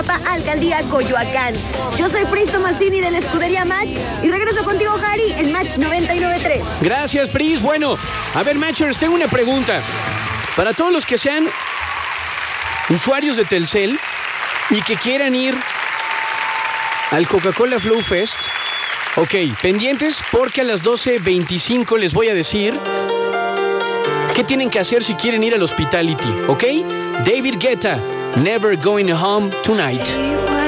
Alcaldía Coyoacán. Yo soy Pris Tomasini de la escudería Match y regreso contigo, Harry, en Match 99.3. Gracias, Pris. Bueno, a ver, Matchers, tengo una pregunta. Para todos los que sean usuarios de Telcel y que quieran ir al Coca-Cola Flow Fest, ok, pendientes porque a las 12:25 les voy a decir qué tienen que hacer si quieren ir al Hospitality, ¿ok? David Guetta, Never Going Home Tonight.